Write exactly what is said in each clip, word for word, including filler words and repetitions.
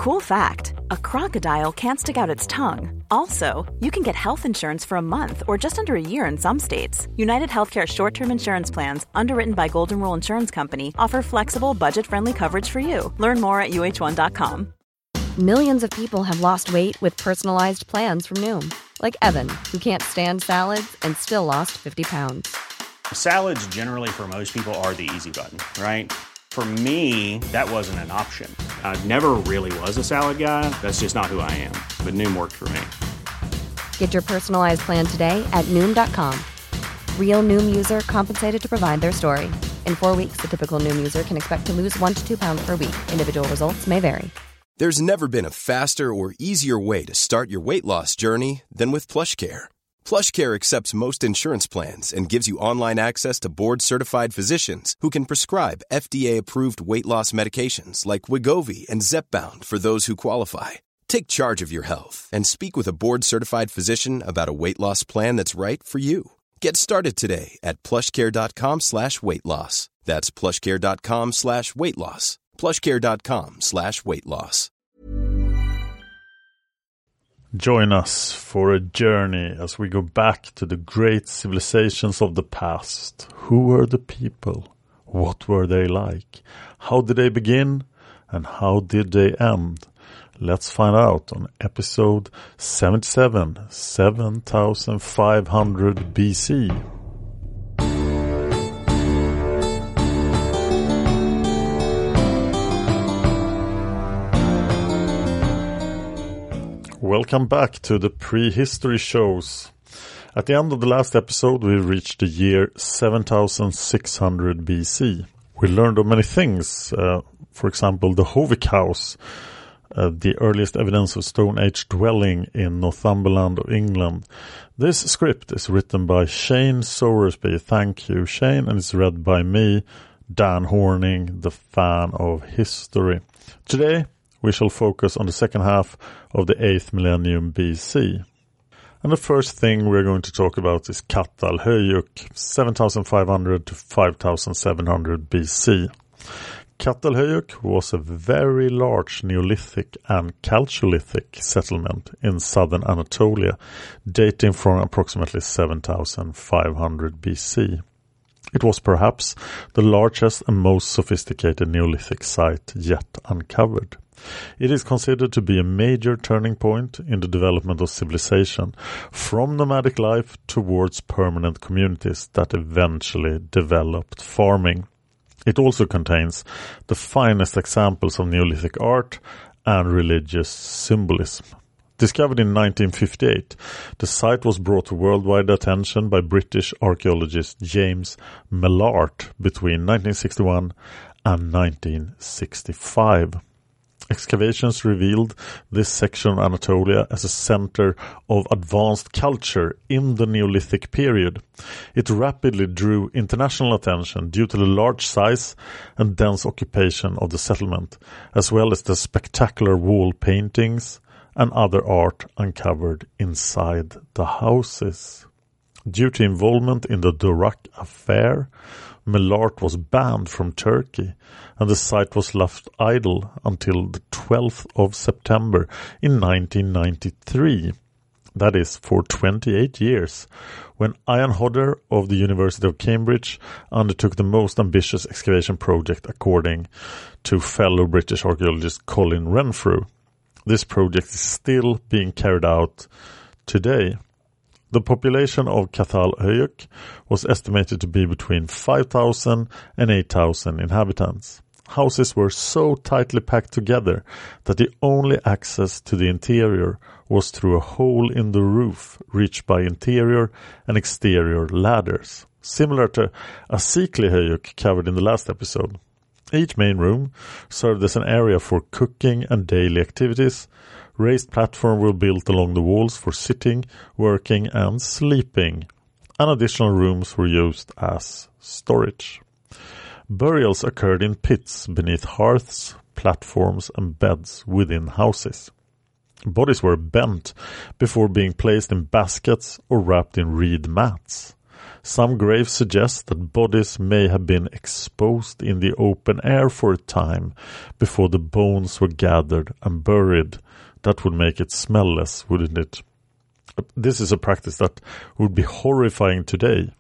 Cool fact, a crocodile can't stick out its tongue. Also, you can get health insurance for a month or just under a year in some states. United Healthcare short-term insurance plans, underwritten by Golden Rule Insurance Company, offer flexible, budget-friendly coverage for you. Learn more at U H one dot com. Millions of people have lost weight with personalized plans from Noom. Like Evan, who can't stand salads and still lost fifty pounds. Salads generally for most people are the easy button, right? For me, that wasn't an option. I never really was a salad guy. That's just not who I am. But Noom worked for me. Get your personalized plan today at Noom dot com. Real Noom user compensated to provide their story. In four weeks, the typical Noom user can expect to lose one to two pounds per week. Individual results may vary. There's never been a faster or easier way to start your weight loss journey than with PlushCare. PlushCare accepts most insurance plans and gives you online access to board-certified physicians who can prescribe F D A-approved weight loss medications like Wegovy and Zepbound for those who qualify. Take charge of your health and speak with a board-certified physician about a weight loss plan that's right for you. Get started today at plushcare.com slash weight loss. That's plushcare.com slash weight loss. plushcare.com slash weight loss. Join us for a journey as we go back to the great civilizations of the past. Who were the people? What were they like? How did they begin? And how did they end? Let's find out on episode seventy-seven, seven thousand five hundred B C. Welcome back to the prehistory shows. At the end of the last episode, we reached the year seven thousand six hundred B C. We learned of many things, uh, for example, the Howick House, uh, the earliest evidence of Stone Age dwelling in Northumberland of England. This script is written by Shane Sowersby. Thank you, Shane, and it's read by me, Dan Horning, the fan of history. Today, we shall focus on the second half of the eighth millennium B C. And the first thing we're going to talk about is Çatalhöyük, seven thousand five hundred to five thousand seven hundred B C. Çatalhöyük was a very large Neolithic and Chalcolithic settlement in southern Anatolia, dating from approximately seven thousand five hundred B C. It was perhaps the largest and most sophisticated Neolithic site yet uncovered. It is considered to be a major turning point in the development of civilization, from nomadic life towards permanent communities that eventually developed farming. It also contains the finest examples of Neolithic art and religious symbolism. Discovered in nineteen fifty-eight, the site was brought to worldwide attention by British archaeologist James Mellart between nineteen sixty-one and nineteen sixty-five. Excavations revealed this section of Anatolia as a center of advanced culture in the Neolithic period. It rapidly drew international attention due to the large size and dense occupation of the settlement, as well as the spectacular wall paintings and other art uncovered inside the houses. Due to involvement in the Durak affair, Mellart was banned from Turkey, and the site was left idle until the twelfth of September in nineteen ninety-three. That is, for twenty-eight years, when Ian Hodder of the University of Cambridge undertook the most ambitious excavation project according to fellow British archaeologist Colin Renfrew. This project is still being carried out today. The population of Çatalhöyük was estimated to be between five thousand and eight thousand inhabitants. Houses were so tightly packed together that the only access to the interior was through a hole in the roof reached by interior and exterior ladders, similar to Asiklihyük covered in the last episode. Each main room served as an area for cooking and daily activities. Raised platforms were built along the walls for sitting, working, and sleeping, and additional rooms were used as storage. Burials occurred in pits beneath hearths, platforms, and beds within houses. Bodies were bent before being placed in baskets or wrapped in reed mats. Some graves suggest that bodies may have been exposed in the open air for a time before the bones were gathered and buried. That would make it smell less, wouldn't it? This is a practice that would be horrifying today.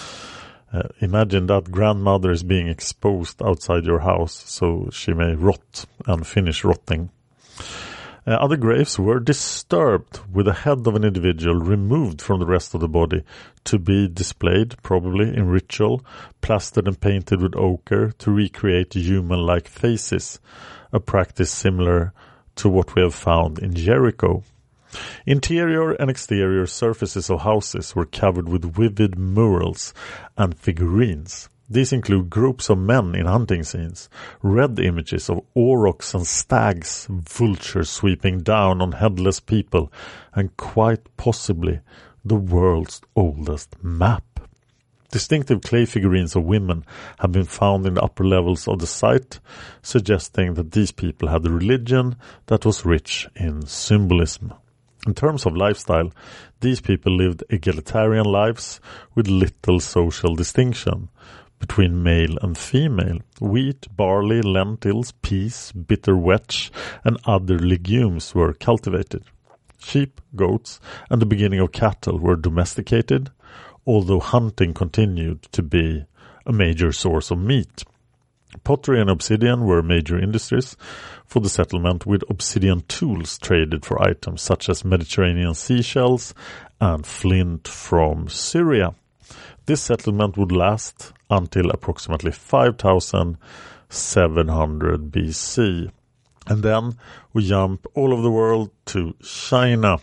Uh, imagine that grandmother is being exposed outside your house so she may rot and finish rotting. Uh, other graves were disturbed, with the head of an individual removed from the rest of the body to be displayed, probably in ritual, plastered and painted with ochre to recreate human-like faces, a practice similar to what we have found in Jericho. Interior and exterior surfaces of houses were covered with vivid murals and figurines. These include groups of men in hunting scenes, red images of aurochs and stags, vultures sweeping down on headless people, and quite possibly the world's oldest map. Distinctive clay figurines of women have been found in the upper levels of the site, suggesting that these people had a religion that was rich in symbolism. In terms of lifestyle, these people lived egalitarian lives with little social distinction between male and female. Wheat, barley, lentils, peas, bitter vetch, and other legumes were cultivated. Sheep, goats, and the beginning of cattle were domesticated, although hunting continued to be a major source of meat. Pottery and obsidian were major industries for the settlement, with obsidian tools traded for items such as Mediterranean seashells and flint from Syria. This settlement would last until approximately five thousand seven hundred B C. And then we jump all over the world to China.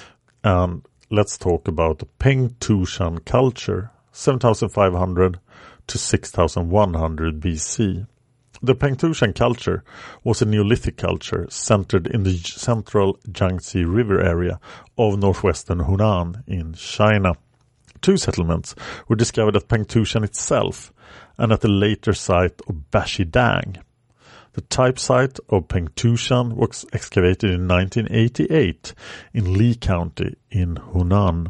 And let's talk about the Pengtushan culture, seven thousand five hundred to six thousand one hundred B C. The Pengtushan culture was a Neolithic culture centered in the central Yangtze River area of northwestern Hunan in China. Two settlements were discovered at Pengtushan itself and at the later site of Bashidang. The type site of Pengtushan was excavated in nineteen eighty-eight in Li County in Hunan.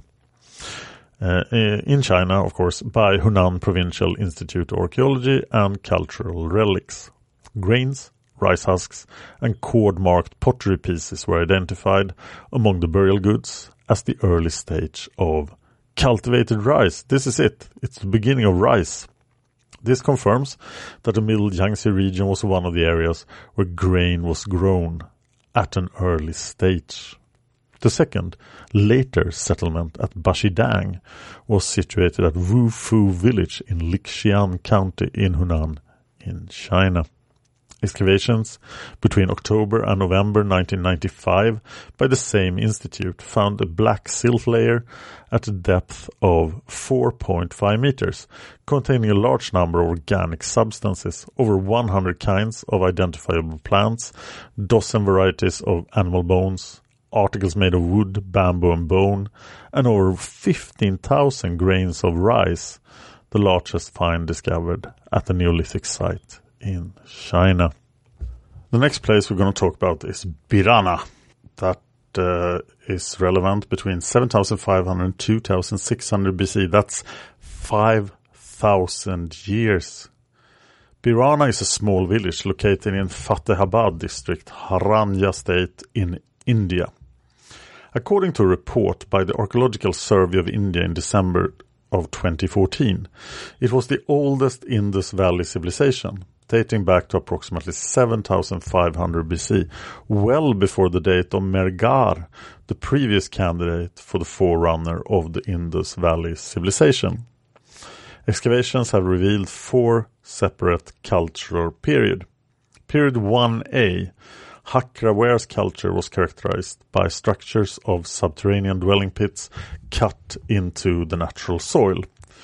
Uh, in China, of course, by Hunan Provincial Institute of Archaeology and Cultural Relics. Grains, rice husks, and cord-marked pottery pieces were identified among the burial goods as the early stage of cultivated rice. This is it. It's the beginning of rice. This confirms that the Middle Yangtze region was one of the areas where grain was grown at an early stage. The second, later settlement at Bashidang was situated at Wufu village in Lixian County in Hunan in China. Excavations between October and November nineteen ninety-five by the same institute found a black silt layer at a depth of four point five meters, containing a large number of organic substances, over one hundred kinds of identifiable plants, dozen varieties of animal bones, articles made of wood, bamboo, and bone, and over fifteen thousand grains of rice, the largest find discovered at the Neolithic site in China. The next place we're going to talk about is Birana. That uh, is relevant between seven thousand five hundred and two thousand six hundred B C. That's five thousand years. Birana is a small village located in Fatehabad district, Haryana state in India. According to a report by the Archaeological Survey of India in December of twenty fourteen, it was the oldest Indus Valley civilization, dating back to approximately seven thousand five hundred B C, well before the date of Mehrgarh, the previous candidate for the forerunner of the Indus Valley civilization. Excavations have revealed four separate cultural periods. Period one A, Hakraware's culture was characterized by structures of subterranean dwelling pits cut into the natural soil.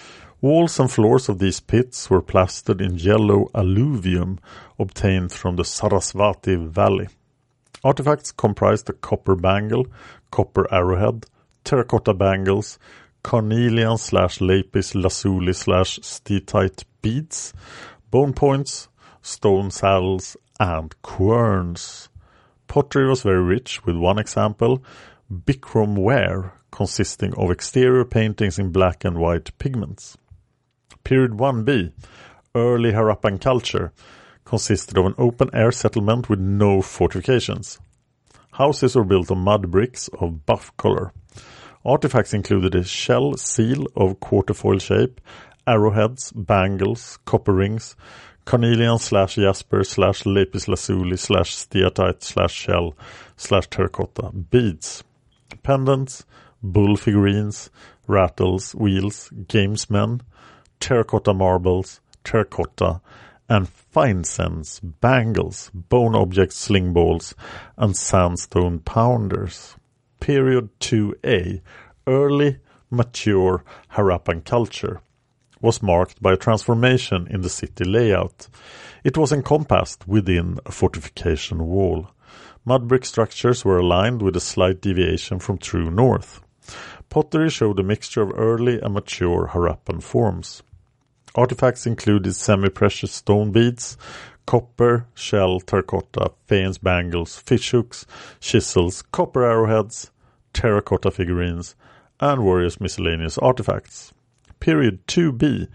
Walls and floors of these pits were plastered in yellow alluvium obtained from the Sarasvati Valley. Artifacts comprised a copper bangle, copper arrowhead, terracotta bangles, carnelian slash lapis lazuli slash steatite beads, bone points, stone saddles, and querns. Pottery was very rich, with one example, Bikram ware, consisting of exterior paintings in black and white pigments. Period one B, early Harappan culture, consisted of an open-air settlement with no fortifications. Houses were built of mud bricks of buff color. Artifacts included a shell seal of quarterfoil shape, arrowheads, bangles, copper rings, carnelian slash jasper slash lapis lazuli slash steatite slash shell slash terracotta beads, pendants, bull figurines, rattles, wheels, gamesmen, terracotta marbles, terracotta, and fine sense, bangles, bone objects, sling balls, and sandstone pounders. Period two A, early, mature Harappan culture, was marked by a transformation in the city layout. It was encompassed within a fortification wall. Mud brick structures were aligned with a slight deviation from true north. Pottery showed a mixture of early and mature Harappan forms. Artifacts included semi-precious stone beads, copper, shell, terracotta, faience bangles, fishhooks, chisels, copper arrowheads, terracotta figurines, and various miscellaneous artifacts. Period two B,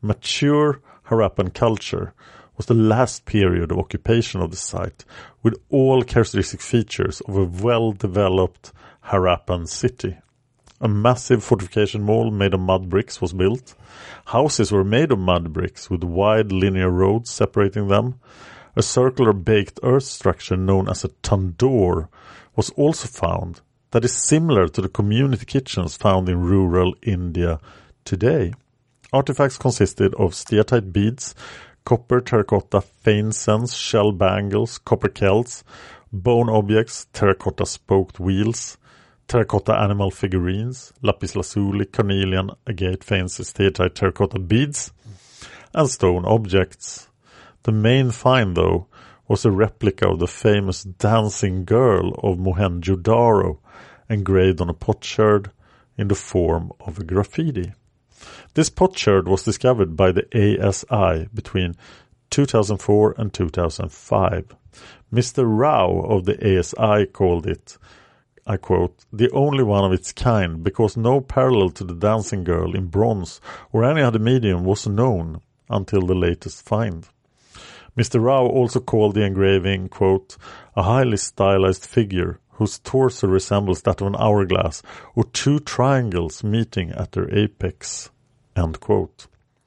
mature Harappan culture, was the last period of occupation of the site, with all characteristic features of a well-developed Harappan city. A massive fortification wall made of mud bricks was built. Houses were made of mud bricks with wide linear roads separating them. A circular baked earth structure known as a tandoor was also found that is similar to the community kitchens found in rural India today. Artifacts consisted of steatite beads, copper, terracotta, faience, shell bangles, copper celts, bone objects, terracotta spoked wheels, terracotta animal figurines, lapis lazuli, carnelian, agate, faience, steatite, terracotta beads, and stone objects. The main find, though, was a replica of the famous dancing girl of Mohenjo-Daro, engraved on a potsherd in the form of a graffiti. This potsherd was discovered by the A S I between two thousand four and two thousand five. Mister Rao of the A S I called it, I quote, the only one of its kind, because no parallel to the dancing girl in bronze or any other medium was known until the latest find. Mister Rao also called the engraving, quote, a highly stylized figure whose torso resembles that of an hourglass or two triangles meeting at their apex, end quote.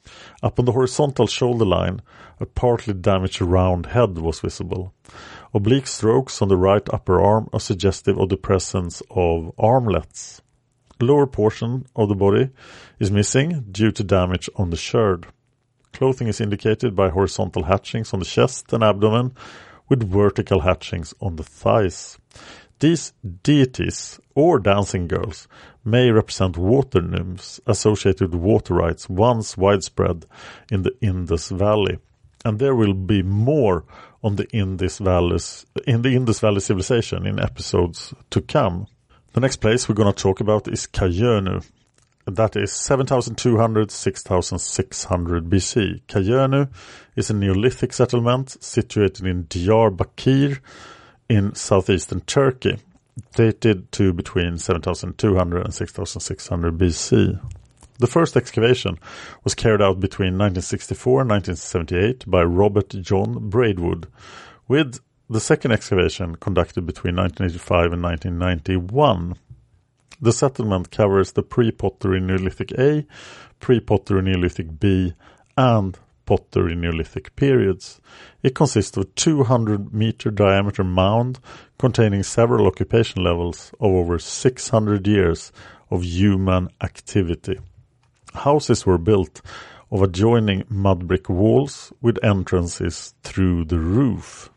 Up on the horizontal shoulder line, a partly damaged round head was visible. Oblique strokes on the right upper arm are suggestive of the presence of armlets. The lower portion of the body is missing due to damage on the sherd. Clothing is indicated by horizontal hatchings on the chest and abdomen, with vertical hatchings on the thighs. These deities, or dancing girls, may represent water nymphs associated with water rites once widespread in the Indus Valley. And there will be more on the Indus Valley, in the Indus Valley civilization in episodes to come. The next place we're going to talk about is Kayenu. That is seven thousand two hundred to six thousand six hundred B C. Kayenu is a Neolithic settlement situated in Diyarbakir in southeastern Turkey, dated to between seven thousand two hundred and six thousand six hundred B C. The first excavation was carried out between nineteen sixty-four and nineteen seventy-eight by Robert John Braidwood, with the second excavation conducted between nineteen eighty-five and nineteen ninety-one. The settlement covers the pre-Pottery Neolithic A, pre-Pottery Neolithic B, and Pottery Neolithic periods. It consists of a two hundred meter diameter mound containing several occupation levels of over six hundred years of human activity. Houses were built of adjoining mud brick walls with entrances through the roof.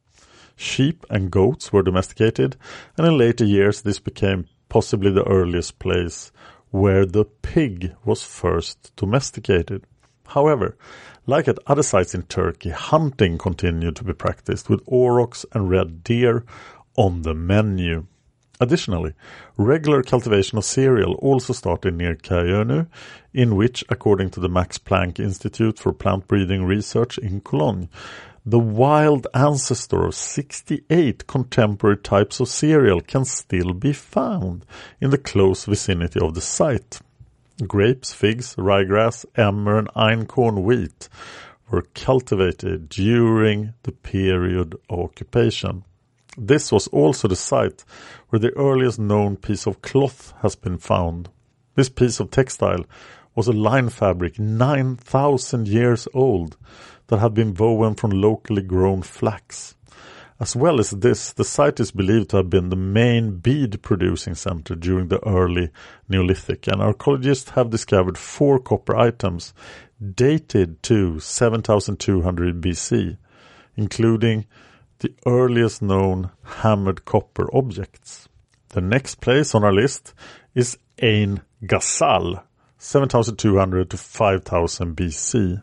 Sheep and goats were domesticated, and in later years this became possibly the earliest place where the pig was first domesticated. However, like at other sites in Turkey, hunting continued to be practiced with aurochs and red deer on the menu. Additionally, regular cultivation of cereal also started near Kayenu, in which, according to the Max Planck Institute for Plant Breeding Research in Cologne, The wild ancestor of sixty-eight contemporary types of cereal can still be found in the close vicinity of the site. Grapes, figs, ryegrass, emmer and einkorn wheat were cultivated during the period of occupation. This was also the site where the earliest known piece of cloth has been found. This piece of textile was a line fabric nine thousand years old that had been woven from locally grown flax. As well as this, the site is believed to have been the main bead-producing center during the early Neolithic, and archaeologists have discovered four copper items dated to seven thousand two hundred B C, including the earliest known hammered copper objects. The next place on our list is Ein Ghazal, seven thousand two hundred to five thousand B C.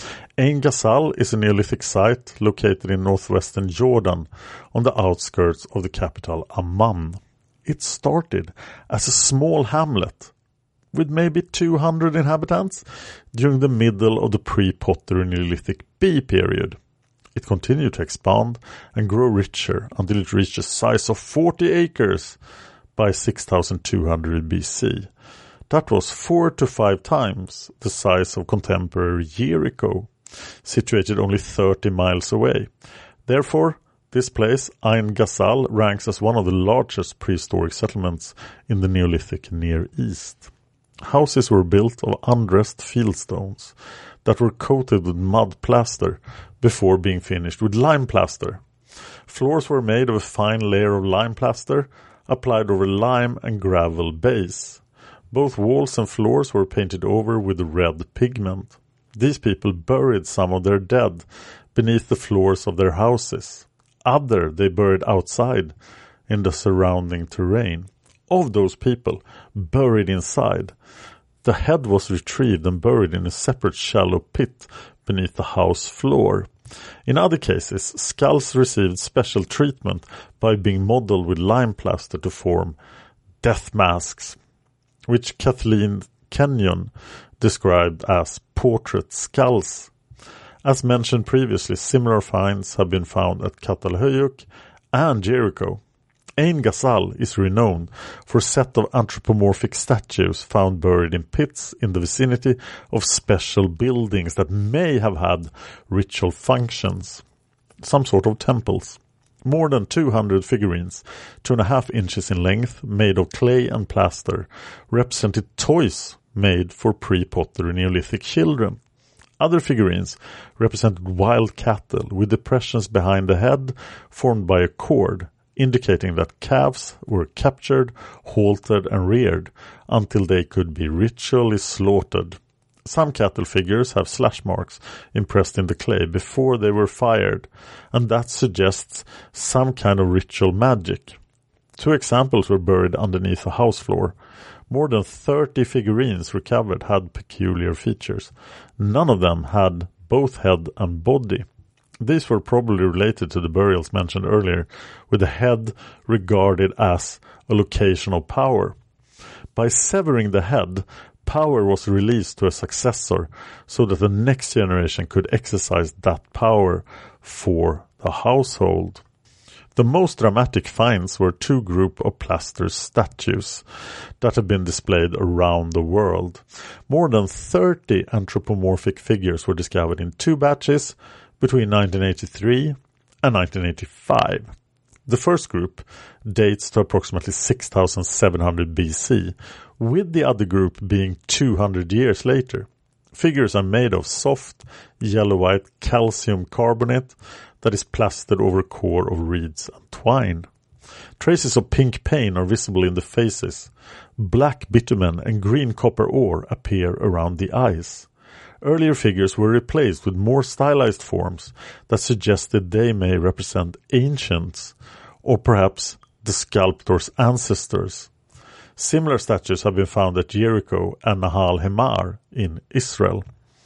Ein Ghazal is a Neolithic site located in northwestern Jordan on the outskirts of the capital Amman. It started as a small hamlet with maybe two hundred inhabitants during the middle of the pre-pottery Neolithic B period. It continued to expand and grow richer until it reached a size of forty acres by six thousand two hundred B C. That was four to five times the size of contemporary Jericho, situated only thirty miles away. Therefore, this place, Ein Ghazal, ranks as one of the largest prehistoric settlements in the Neolithic Near East. Houses were built of undressed fieldstones that were coated with mud plaster before being finished with lime plaster. Floors were made of a fine layer of lime plaster applied over lime and gravel base. Both walls and floors were painted over with red pigment. These people buried some of their dead beneath the floors of their houses. Other they buried outside in the surrounding terrain. Of those people buried inside, the head was retrieved and buried in a separate shallow pit beneath the house floor. In other cases, skulls received special treatment by being modeled with lime plaster to form death masks, which Kathleen Kenyon described as portrait skulls. As mentioned previously, similar finds have been found at Catalhöyük and Jericho. Ein Ghazal is renowned for a set of anthropomorphic statues found buried in pits in the vicinity of special buildings that may have had ritual functions, some sort of temples. More than two hundred figurines, two and a half inches in length, made of clay and plaster, represented toys made for pre-pottery Neolithic children. Other figurines represented wild cattle with depressions behind the head formed by a cord, indicating that calves were captured, haltered and reared until they could be ritually slaughtered. Some cattle figures have slash marks impressed in the clay before they were fired, and that suggests some kind of ritual magic. Two examples were buried underneath a house floor. More than thirty figurines recovered had peculiar features. None of them had both head and body. These were probably related to the burials mentioned earlier, with the head regarded as a location of power. By severing the head, power was released to a successor so that the next generation could exercise that power for the household. The most dramatic finds were two group of plaster statues that have been displayed around the world. More than thirty anthropomorphic figures were discovered in two batches between nineteen eighty-three and nineteen eighty-five. The first group dates to approximately six thousand seven hundred B C, with the other group being two hundred years later. Figures are made of soft, yellow-white calcium carbonate that is plastered over a core of reeds and twine. Traces of pink paint are visible in the faces. Black bitumen and green copper ore appear around the eyes. Earlier figures were replaced with more stylized forms that suggested they may represent ancients or perhaps the sculptor's ancestors. Similar statues have been found at Jericho and Nahal Hemar in Israel.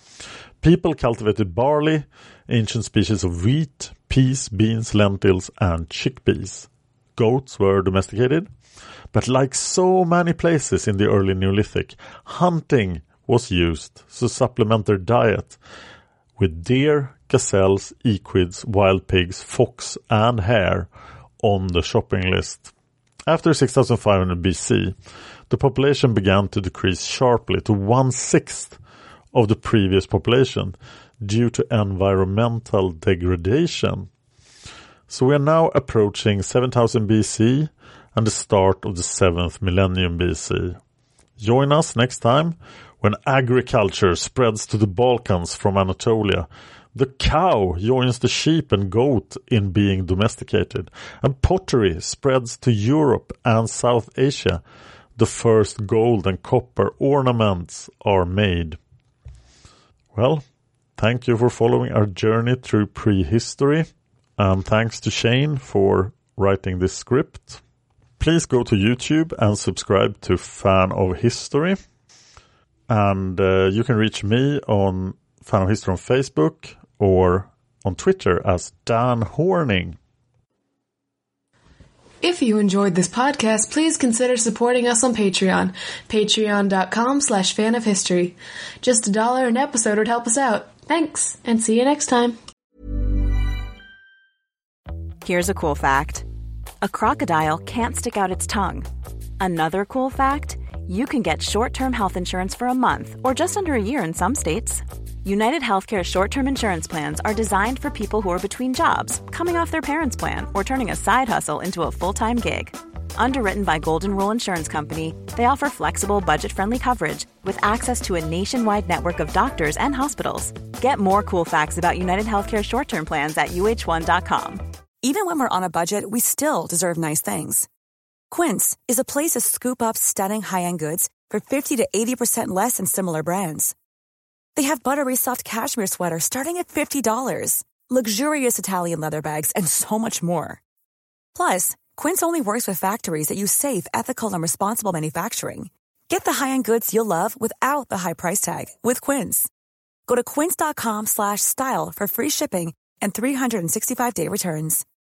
People cultivated barley, ancient species of wheat, peas, beans, lentils, and chickpeas. Goats were domesticated, but like so many places in the early Neolithic, hunting was used to supplement their diet with deer, gazelles, equids, wild pigs, fox and hare on the shopping list. After six thousand five hundred B C, the population began to decrease sharply to one-sixth of the previous population due to environmental degradation. So we are now approaching seven thousand B C and the start of the seventh millennium B C. Join us next time when agriculture spreads to the Balkans from Anatolia. The cow joins the sheep and goat in being domesticated, and pottery spreads to Europe and South Asia. The first gold and copper ornaments are made. Well, thank you for following our journey through prehistory, and thanks to Shane for writing this script. Please go to YouTube and subscribe to Fan of History. And uh, you can reach me on Fan of History on Facebook or on Twitter as Dan Horning. If you enjoyed this podcast, please consider supporting us on Patreon. Patreon.com slash fan of history. Just a dollar an episode would help us out. Thanks, and see you next time. Here's a cool fact. A crocodile can't stick out its tongue. Another cool fact, you can get short-term health insurance for a month or just under a year in some states. United Healthcare short-term insurance plans are designed for people who are between jobs, coming off their parents' plan, or turning a side hustle into a full-time gig. Underwritten by Golden Rule Insurance Company, they offer flexible, budget-friendly coverage with access to a nationwide network of doctors and hospitals. Get more cool facts about United Healthcare short-term plans at U H one dot com. Even when we're on a budget, we still deserve nice things. Quince is a place to scoop up stunning high-end goods for fifty to eighty percent less than similar brands. They have buttery soft cashmere sweaters starting at fifty dollars, luxurious Italian leather bags, and so much more. Plus, Quince only works with factories that use safe, ethical, and responsible manufacturing. Get the high-end goods you'll love without the high price tag with Quince. Go to quince.com slash style for free shipping and three sixty-five day returns.